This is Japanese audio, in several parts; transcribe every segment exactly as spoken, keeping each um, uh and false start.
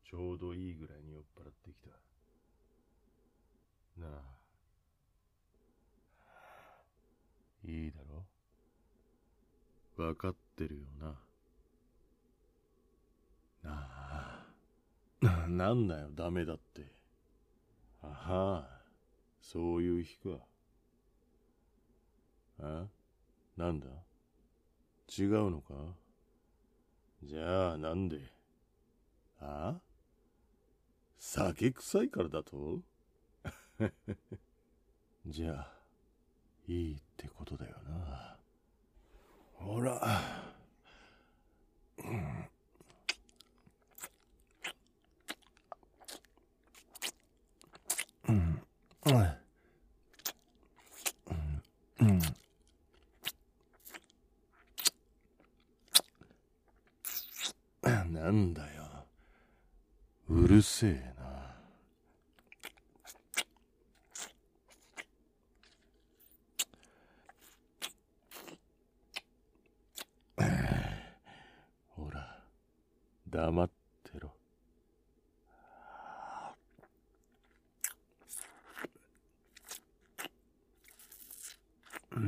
ちょうどいいぐらいに酔っ払ってきた。なあ、いいだろ。わかってるよな。なあ、なんだよダメだって。あはあ、そういう日か。あ、なんだ、違うのか。じゃあなんで。あ、酒臭いからだと。じゃあいいってことだよな。ほら、うん、うん、うん、なんだよ、うるせえな。ほら、黙ってろ。うん、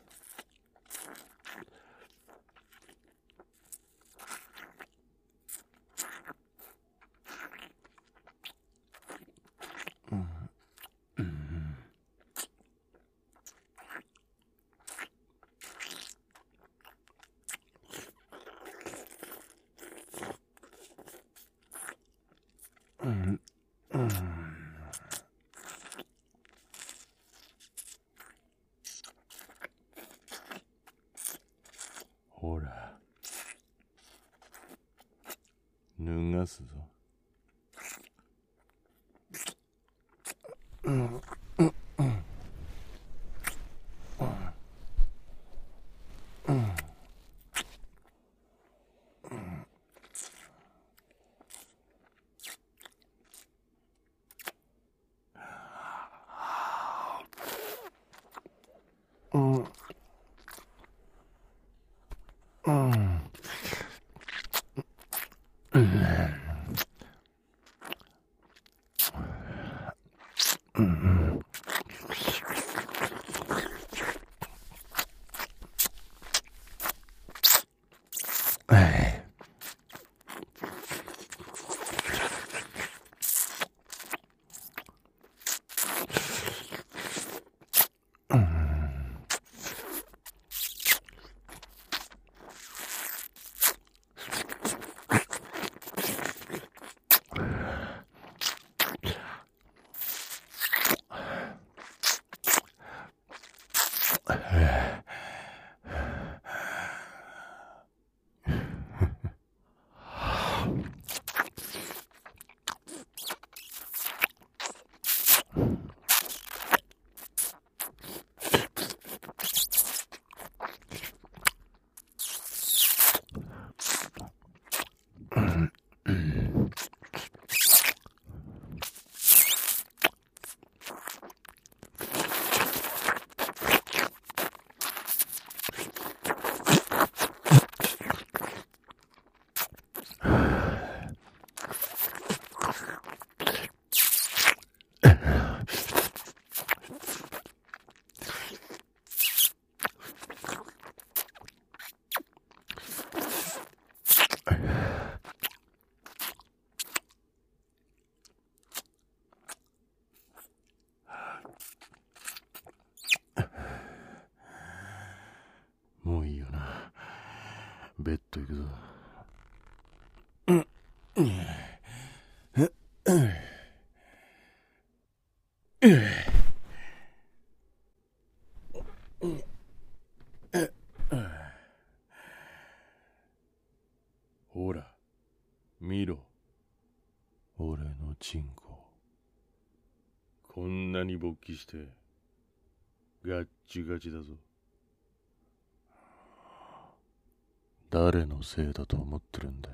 うん、うん、うん、うん、ほら、脱がすぞ。うん、うん、うん、うん、うん、うん、うん、うん、はい。うん、もういいよな。ベッド行くぞ。うん、うん、うん、ほら、見ろ。俺のチンコ。こんなに勃起して、ガッチガチだぞ。誰のせいだと思ってるんだ。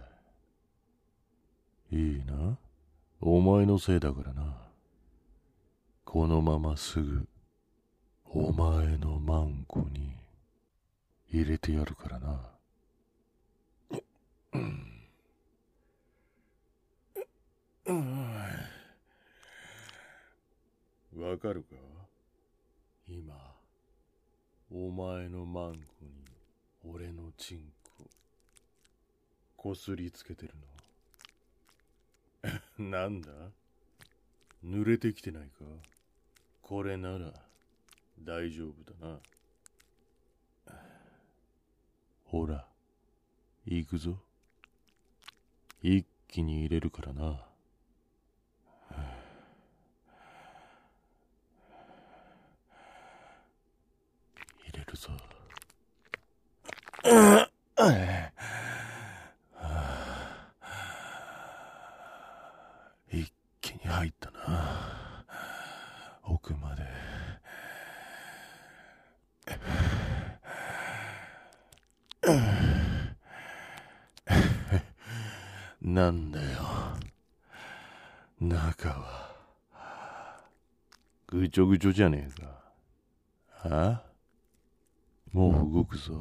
いいな、お前のせいだからな。このまますぐお前のマンコに入れてやるからな。うん、 わかるか？今、お前のマンコに俺のチンコこすりつけてるの。なんだ？濡れてきてないか？これなら大丈夫だな。ほら、行くぞ。一気に入れるからな。入れるぞ。一気に入ったな。奥まで。なんだよ。中はぐちょぐちょじゃねえか。あ？もう動くぞ。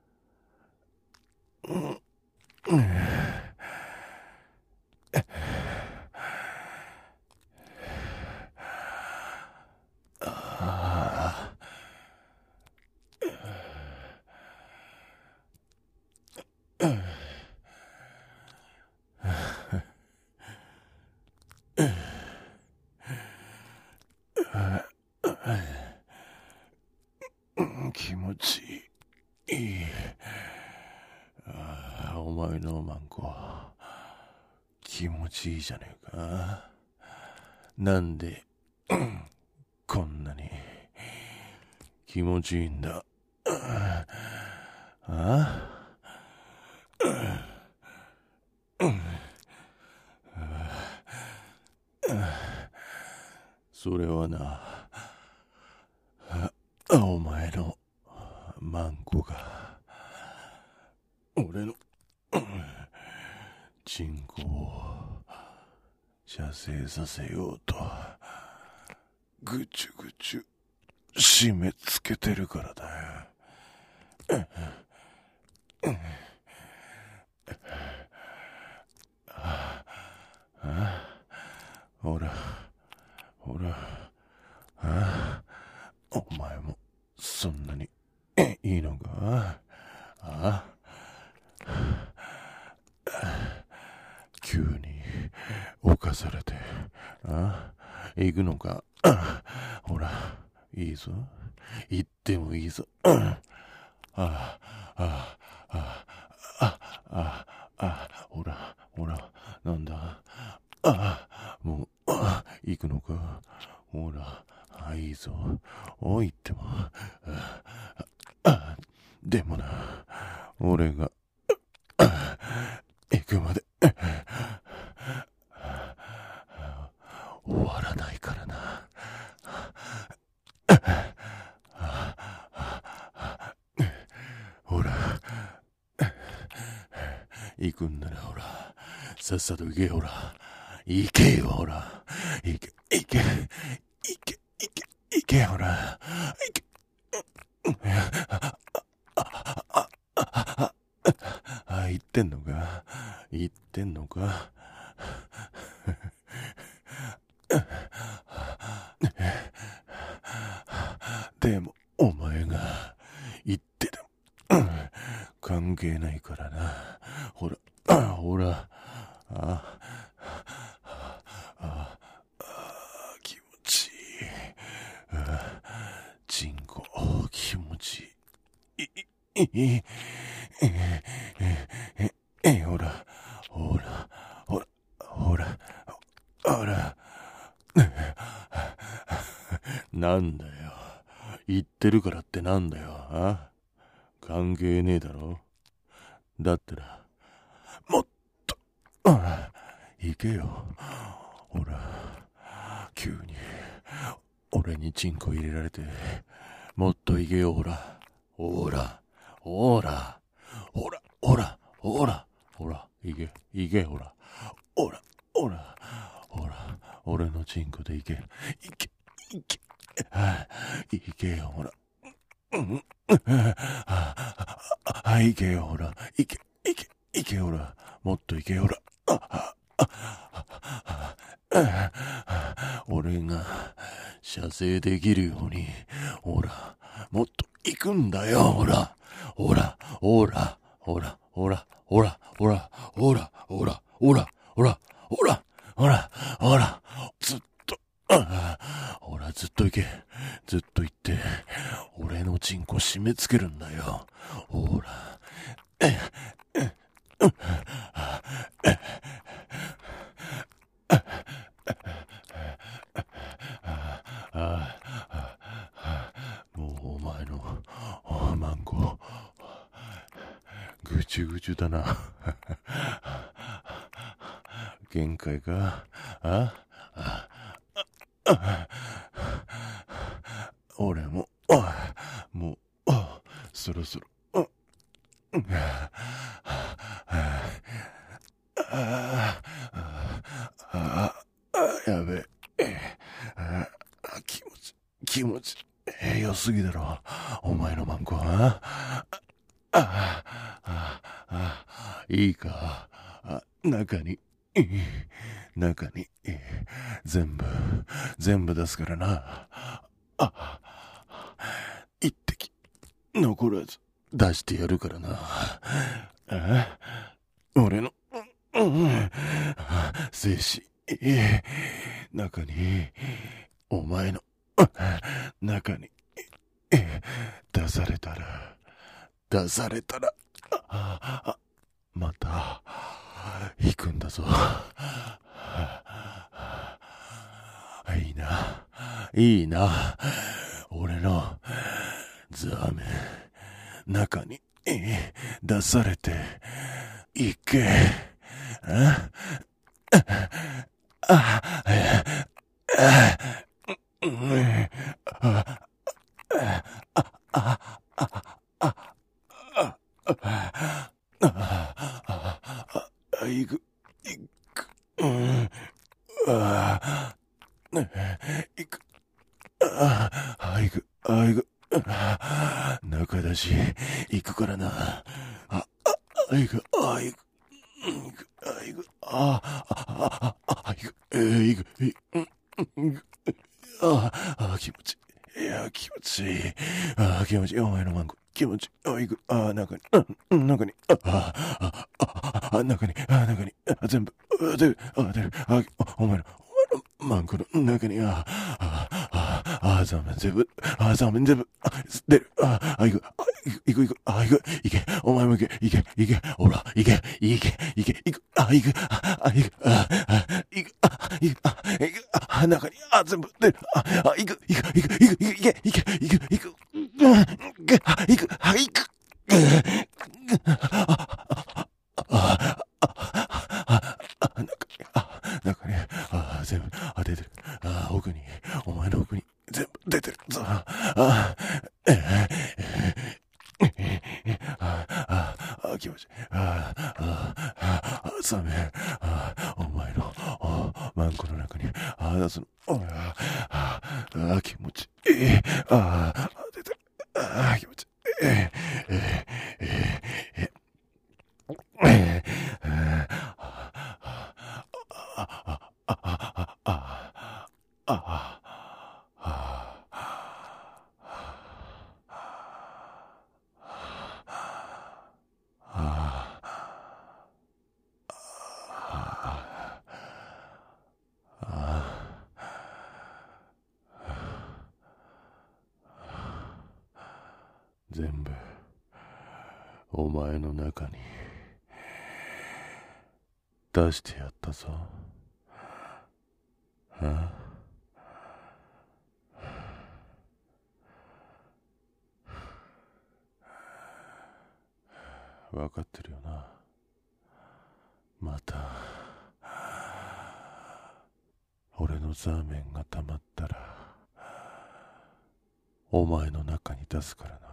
気持ちいい。ああ、お前のマンコ気持ちいいじゃねえか。なんでこんなに気持ちいいんだ。あ？それはな、お前のマンコが俺のチンコを射精させようとぐちゅぐちゅ締め付けてるからだよ。ほらほら、あ？お前もそんなにいいのか？あ？急に侵されて、あ？行くのか？ほら、いいぞ。行ってもいいぞ。ああ、ああ、ああ、ああ、ほら、ほら、なんだ。ああ、もう、ああ、行くのか？ほら、あ、いいぞ。おいっても。ああ、でもな、俺が、行くまで、終わらないからな。ほら、行くんならほら、さっさと行けよ、ほら。行けよ、ほら。行け、行け、行け、行け、行け、ほら。行け。あ、言ってんのか？言ってんのか？でも、お前が言ってても、関係ないからな。ほら、ほら、あ、あ、気持ちいい。チンコ、気持ちいい。いい。え、ほら、ほら、ほら、ほら、ほら。なんだよ。言ってるからってなんだよ。あ？関係ねえだろ。だったら、もっと、行けよ。ほら、急に、俺にチンコ入れられて、もっと行けよ、ほら。ほら、ほら、ほら、ほら、ほら、ほら、行け、行け、ほら。ほら、ほら、ほら、俺のチンコで行け、行け、行け、行けよ、ほら。はい、行けよ、ほら。行け、行け、行け、ほら。もっと行けよ、ほら。俺が射精できるように、ほら、もっと行くんだよ、ほら、ほら、ほら、ほら、ほら、ほら、ほら、ほら、ほら、ほら、ほら、ほら、ほら、ほら、ずっと、ほら、ずっと行け、ずっと行って、俺のチンコ締め付けるんだよ、ほら、え、え、うん、え、もうお前のマンゴーぐちゅぐちゅだな。限界か。あああ俺ももうそろそろやべえ、気持ち気持ち良すぎだろ、お前のマンコは。あああいいか、中に中に全部全部出すからな。あ一滴残らず出してやるからな。あ俺の精子中にお前の中に出されたら出されたらまた行くんだぞ。いいないいな、俺のザメ中に出されて行け。あああいくいくあいくあいくあいく中だし行くからな。ああいくあいくいくあいくああああいくいくいくああ気持ちいい、いや気持ちいい、あ気持ちいい、お前のマンゴー気持ちいい、あいくあ中にうん中にああああ中にあ中に全部出るあ出るあお前のマンゴーの中にああああザメ全部あザメ全部出るああいくいくいくあいくいけお前もいけいけいけほらいけいけいけいくあいくあいくあいくあいくあいくあ中にあ全部出るああいくいくいくいくいけいけいけいくいくあいくあいく中にあ全部あ出てるあ奥にお前の奥に全部出てるぞあえああ気持ちいいああサメあお前のマンコの中にあ出すのああ気持ちいいあ出てるあ気持ちいいえええええ全部お前の中に出してやったぞ。あ分かってるよな。また俺のザーメンが溜まったらお前の中に出すからな。